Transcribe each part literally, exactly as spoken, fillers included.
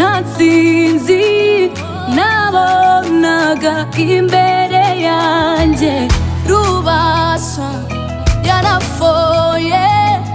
ntatsinzi nabonaga imbere yanjye. Rubasha yarafoye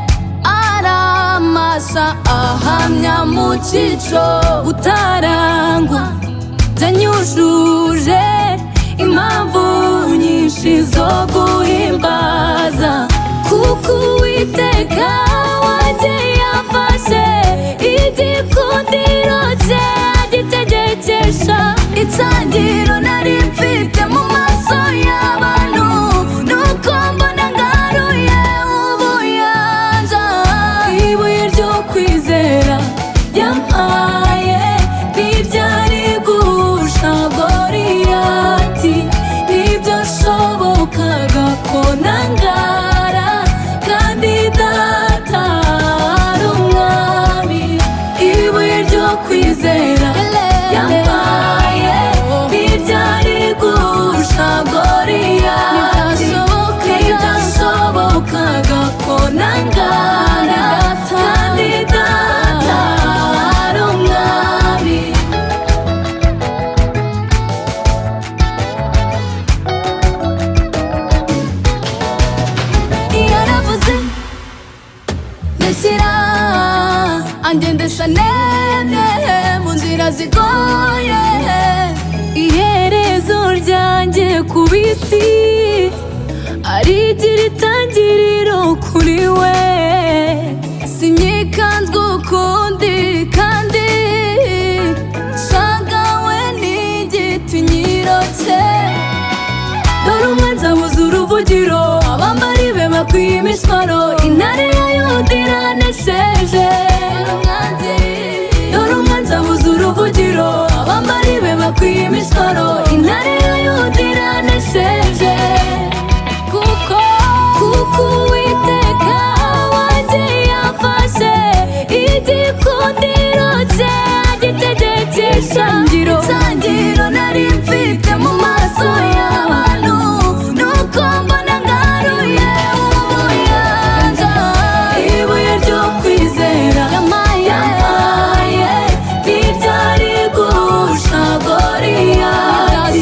aramasa ahamya mu cyico utarangwa byanyujuje impamvu nyinshi zo guhimbaza, kuko Uwiteka wanjye yafashe igikundiro cye agitegekesha itangiro nari mfite mu maso y'abantu, nuko mbona ngaruye ubuyanja. Ibuye ryo kwizera yampaye ntibyari gusha Goliyati, ntibyashobokaga ko nangara kandi data ari umwami. Ibuye ryo kwizera yampaye ntibyari gusha Goliyati, ntibyashobokaga ko nangara kandi data ari umwami. Yaravuze ndashyira angendesha nene mu nzira zigoye, iherezo ryanjye ku bisi arigira itangiriro kuri we. Sinyikanzwe ukundi kandi shagawe n'igiti nyirotse. Dore umwanzi abuze uruvugiro, abambari be bakwiye imishwaro, intare ya Yuda iranesheje. Dore umwanzi abuze uruvugiro, abambari be bakwiye imishwaro, intare ya Yuda iranesheje. Kuko kuko Uwiteka wanjye yafashe igikundiro cye agitegekesha itangiro nari mfite mu maso y'abantu, nuko mbona ngaruye ubuyanja. Ibuye ryo kwizera yampaye ntibyari gusha Goliyati,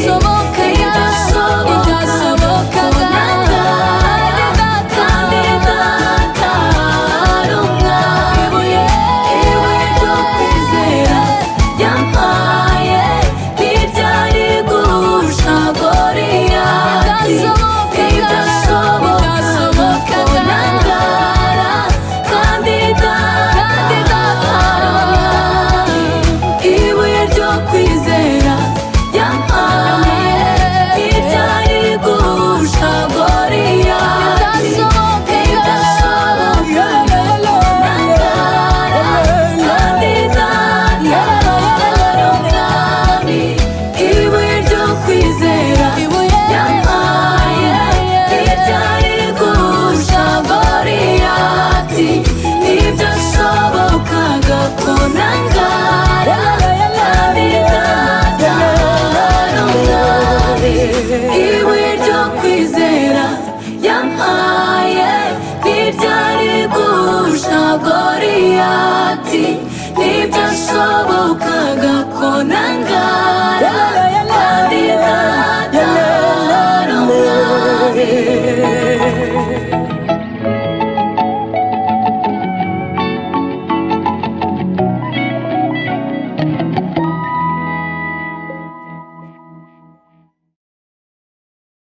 ntibyashobokaga kandi data ari umwami. Ibuye ryo kwizera yampaye ntibyari gusha Goliyati, ntibyashobokaga ko nangara kandi data ari umwami. Ibuye ryo kwizera yampaye ntibyari gusha Goliyati, ntibyashobokaga ko nangara kandi data ari umwami. Ibuye ryo kwizera yampaye ntibyari gusha Goliyati, ntibyashobokaga ko nangara kandi data ari umwami. Ibuye ryo kwizera yampaye ntibyari gusha Goliyati, ntibyashobokaga ko nangara